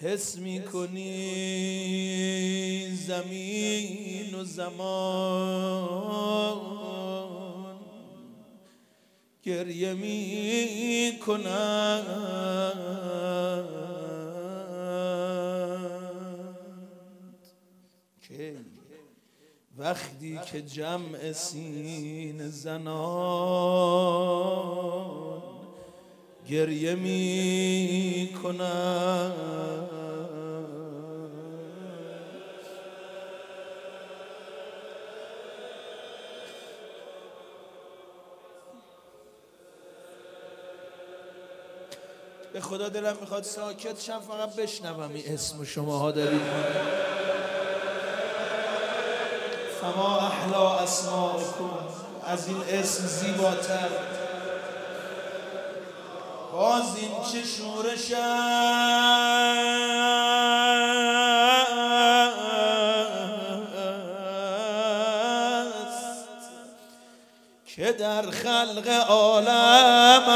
حس میکنی زمین و زمان گریه میکنند که وقتی که جمع سینه زنان گریه میکنند. به خدا دلم میخواد ساکت شم فقط بشنوم این اسم شماها دارید. فما احلا اسماءکم، از این اسم زیباتر باز این چه شورش است که در خلق عالم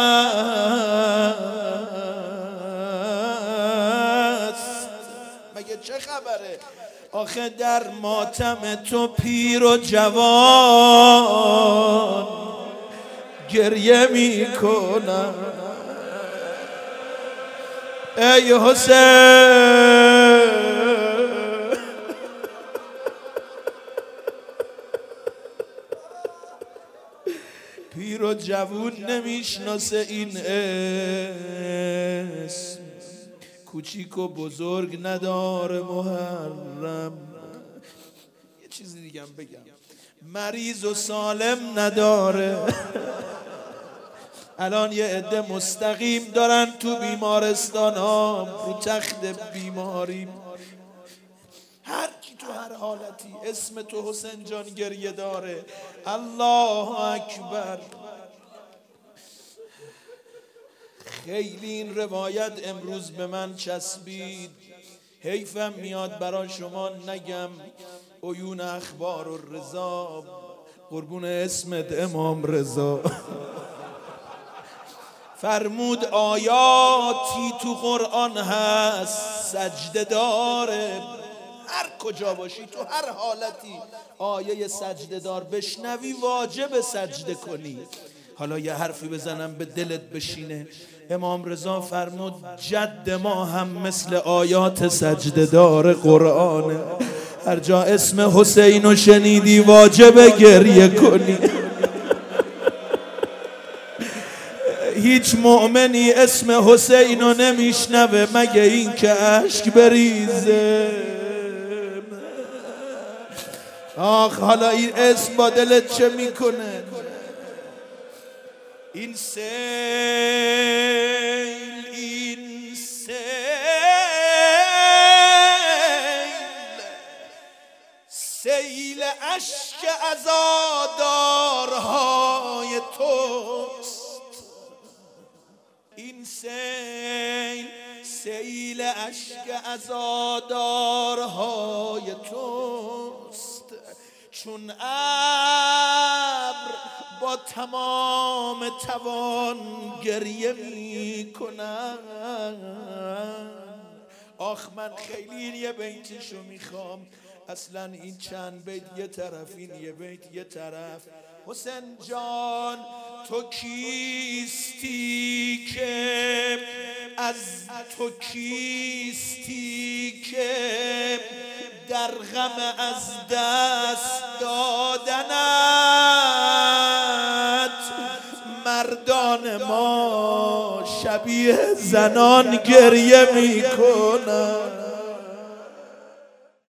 است. مگه چه خبره؟ آخه در ماتم تو پیر و جوان گریه میکنن. ای حسین پیر و جوون نمیشناسه این اسم، کوچیک و بزرگ نداره محرم. یه چیزی دیگه هم بگم، مریض و سالم نداره. الان یه عده مستقیم دارن تو بیمارستان ها رو تخت بیماری، هر کی تو هر حالتی اسم تو حسین جان گریه داره. الله اکبر. خیلی این روایت امروز به من چسبید، حیفم میاد برای شما نگم. عیون اخبار و رضا، قربون اسمت امام رضا، فرمود آیاتی تو قرآن هست سجده داره. هر کجا باشی تو هر حالتی آیه سجده دار بشنوی واجب سجده کنی. حالا یه حرفی بزنم به دلت بشینه. امام رضا فرمود جد ما هم مثل آیات سجده دار قرآنه. هر جا اسم حسینو شنیدی واجب گریه کنی. هیچ مؤمنی اسم حسینو نمیشنوه مگه این که اشک بریزه. آخ حالا این اسم با دلت چه میکنه؟ این سیل، این سیل اشک عزادارهای توست. این سیل اشک عزادارهای توست. چون ابر با تمام توان گریه می کنم. آخ من خیلی این یه بیتشو میخوام. اصلا این چند بیت یه طرف، این یه بیت یه طرف. حسین جان تو کیستی که از تو کیستی که در غم از دست دادنت مردان ما شبیه زنان گریه میکنن.